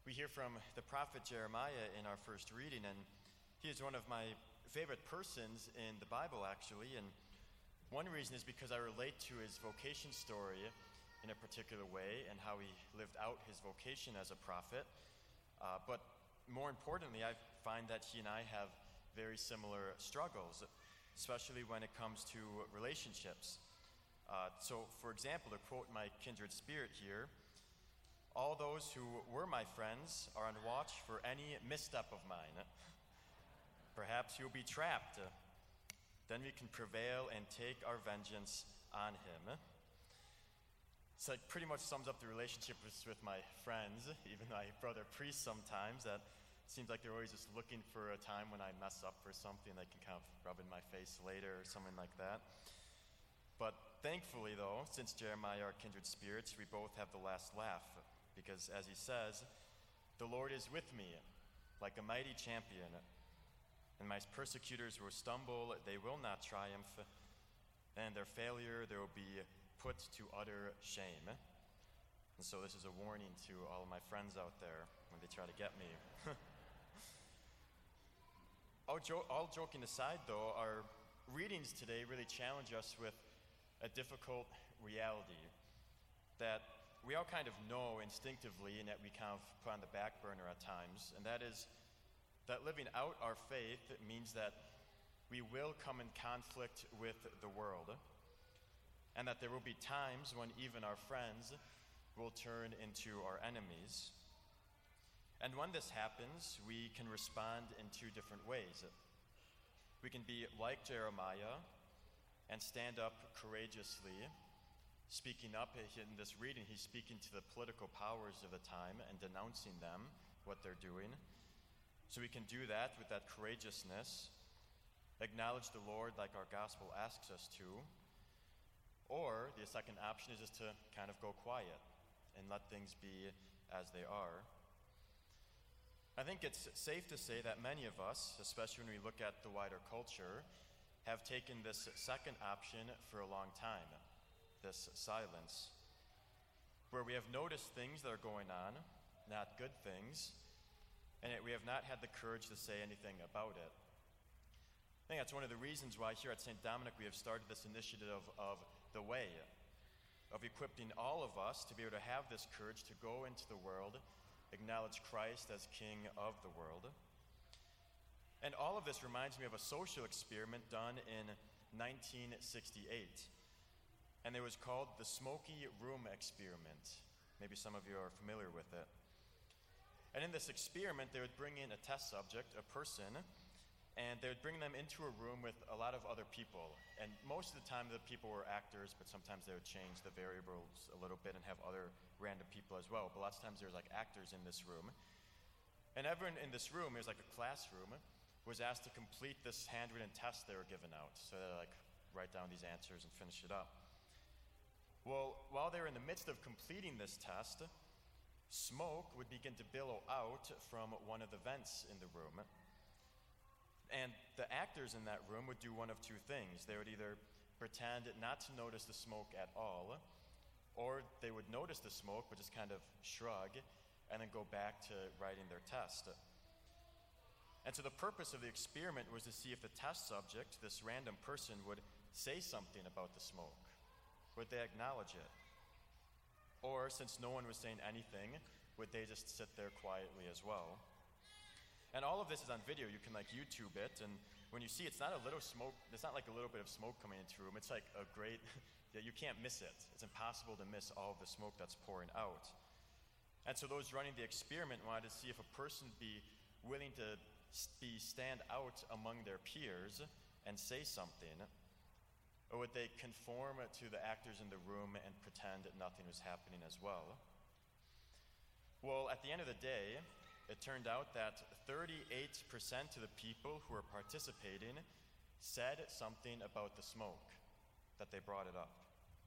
We hear from the prophet Jeremiah in our first reading, and he is one of my favorite persons in the Bible, actually. And one reason is because I relate to his vocation story in a particular way and how he lived out his vocation as a prophet. But more importantly, I find that he and I have very similar struggles, especially when it comes to relationships. So, for example, to quote my kindred spirit here, all those who were my friends are on watch for any misstep of mine. Perhaps you'll be trapped. Then we can prevail and take our vengeance on him. So it pretty much sums up the relationship with my friends, even though I brother priests sometimes. That seems like they're always just looking for a time when I mess up for something they can kind of rub in my face later or something like that. But thankfully, though, since Jeremiah are kindred spirits, we both have the last laugh. Because as he says, the Lord is with me like a mighty champion. And my persecutors will stumble, they will not triumph. And their failure, they will be put to utter shame. And so this is a warning to all of my friends out there when they try to get me. All joking aside, though, our readings today really challenge us with a difficult reality that we all kind of know instinctively and that we kind of put on the back burner at times, and that is that living out our faith means that we will come in conflict with the world, and that there will be times when even our friends will turn into our enemies. And when this happens, we can respond in two different ways. We can be like Jeremiah and stand up courageously. Speaking up in this reading, he's speaking to the political powers of the time and denouncing them, what they're doing. So we can do that with that courageousness, acknowledge the Lord like our gospel asks us to. Or the second option is just to kind of go quiet and let things be as they are. I think it's safe to say that many of us, especially when we look at the wider culture, have taken this second option for a long time. This silence, where we have noticed things that are going on, not good things, and yet we have not had the courage to say anything about it. I think that's one of the reasons why here at St. Dominic we have started this initiative of the Way, of equipping all of us to be able to have this courage to go into the world, acknowledge Christ as King of the world. And all of this reminds me of a social experiment done in 1968. And it was called the Smoky Room Experiment. Maybe some of you are familiar with it. And in this experiment, they would bring in a test subject, a person, and they would bring them into a room with a lot of other people. And most of the time, the people were actors, but sometimes they would change the variables a little bit and have other random people as well. But lots of times, there was like actors in this room. And everyone in this room, it was like a classroom, was asked to complete this handwritten test they were given out. So they like write down these answers and finish it up. Well, while they were in the midst of completing this test, smoke would begin to billow out from one of the vents in the room. And the actors in that room would do one of two things. They would either pretend not to notice the smoke at all, or they would notice the smoke but just kind of shrug and then go back to writing their test. And so the purpose of the experiment was to see if the test subject, this random person, would say something about the smoke. Would they acknowledge it? Or, since no one was saying anything, would they just sit there quietly as well? And all of this is on video. You can like YouTube it, and when you see it's not a little smoke, it's not like a little bit of smoke coming into the room. It's like a great, you can't miss it. It's impossible to miss all of the smoke that's pouring out. And so those running the experiment wanted to see if a person would be willing to stand out among their peers and say something. Or would they conform to the actors in the room and pretend that nothing was happening as well? Well, at the end of the day, it turned out that 38% of the people who were participating said something about the smoke, that they brought it up.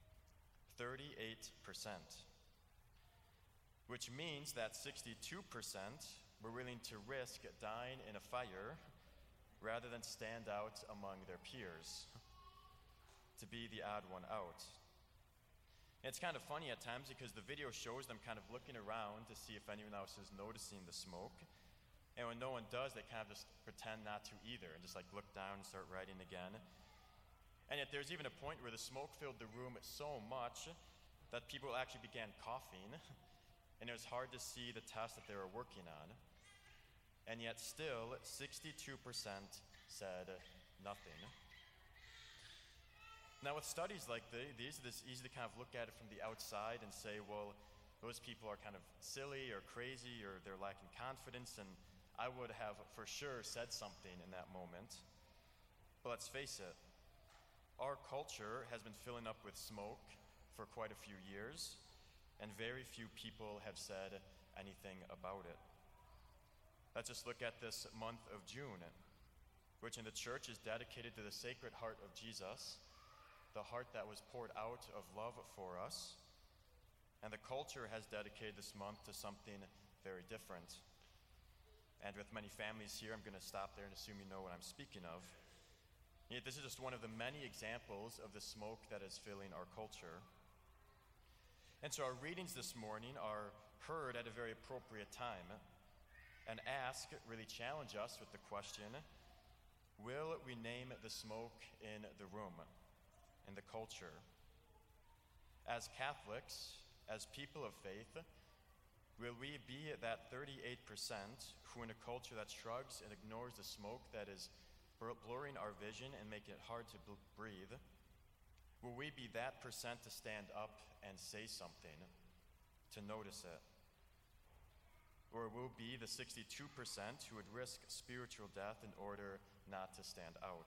38%. Which means that 62% were willing to risk dying in a fire rather than stand out among their peers, to be the odd one out. And it's kind of funny at times because the video shows them kind of looking around to see if anyone else is noticing the smoke. And when no one does, they kind of just pretend not to either and just like look down and start writing again. And yet there's even a point where the smoke filled the room so much that people actually began coughing, and it was hard to see the task that they were working on. And yet still, 62% said nothing. Now with studies like these, it's easy to kind of look at it from the outside and say, well, those people are kind of silly or crazy or they're lacking confidence, and I would have for sure said something in that moment. But let's face it, our culture has been filling up with smoke for quite a few years, and very few people have said anything about it. Let's just look at this month of June, which in the church is dedicated to the Sacred Heart of Jesus, the heart that was poured out of love for us. And the culture has dedicated this month to something very different. And with many families here, I'm going to stop there and assume you know what I'm speaking of. Yet this is just one of the many examples of the smoke that is filling our culture. And so our readings this morning are heard at a very appropriate time and really challenge us with the question, will we name the smoke in the room, in the culture? As Catholics, as people of faith, will we be that 38% who in a culture that shrugs and ignores the smoke that is blurring our vision and making it hard to breathe? Will we be that percent to stand up and say something, to notice it? Or will we be the 62% who would risk spiritual death in order not to stand out?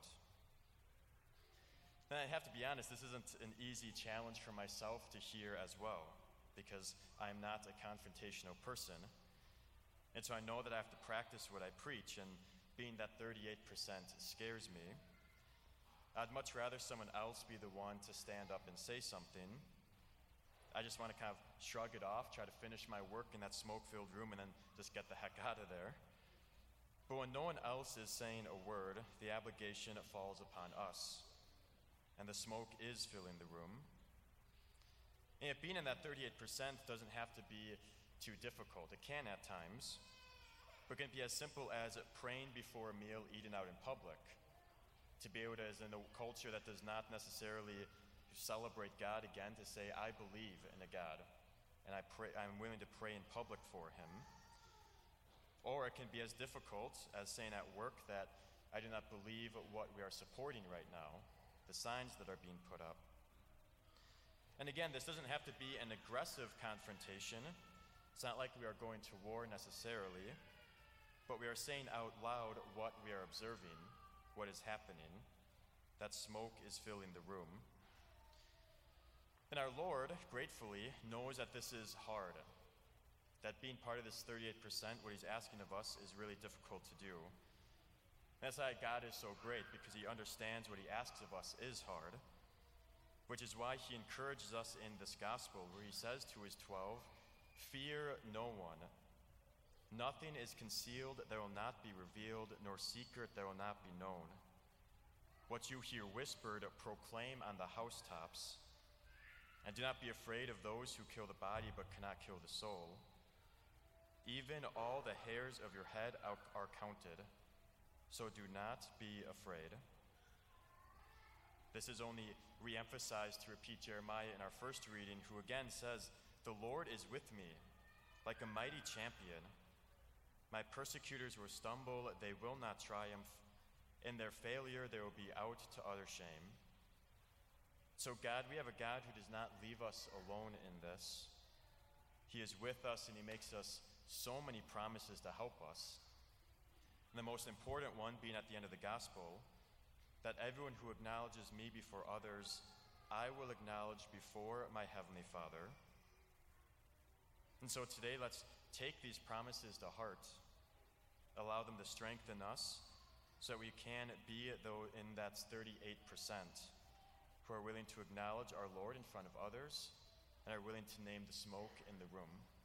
Then I have to be honest, this isn't an easy challenge for myself to hear as well, because I'm not a confrontational person. And so I know that I have to practice what I preach, and being that 38% scares me. I'd much rather someone else be the one to stand up and say something. I just want to kind of shrug it off, try to finish my work in that smoke-filled room, and then just get the heck out of there. But when no one else is saying a word, the obligation falls upon us. And the smoke is filling the room. And yet being in that 38% doesn't have to be too difficult. It can at times, but it can be as simple as praying before a meal eaten out in public. To be able to, as in a culture that does not necessarily celebrate God, again, to say, I believe in a God, and I'm willing to pray in public for him. Or it can be as difficult as saying at work that I do not believe what we are supporting right now, the signs that are being put up. And again, this doesn't have to be an aggressive confrontation. It's not like we are going to war necessarily, but we are saying out loud what we are observing, what is happening, that smoke is filling the room. And our Lord, gratefully, knows that this is hard, that being part of this 38%, what he's asking of us, is really difficult to do. That's why God is so great, because he understands what he asks of us is hard, which is why he encourages us in this gospel where he says to his 12, fear no one. Nothing is concealed that will not be revealed, nor secret that will not be known. What you hear whispered, proclaim on the housetops, and do not be afraid of those who kill the body but cannot kill the soul. Even all the hairs of your head are counted. So do not be afraid. This is only re-emphasized to repeat Jeremiah in our first reading, who again says, the Lord is with me, like a mighty champion. My persecutors will stumble, they will not triumph. In their failure, they will be out to utter shame. So God, we have a God who does not leave us alone in this. He is with us, and he makes us so many promises to help us. And the most important one being at the end of the gospel, that everyone who acknowledges me before others, I will acknowledge before my heavenly Father. And so today, let's take these promises to heart, allow them to strengthen us, so that we can be in that 38% who are willing to acknowledge our Lord in front of others and are willing to name the smoke in the room.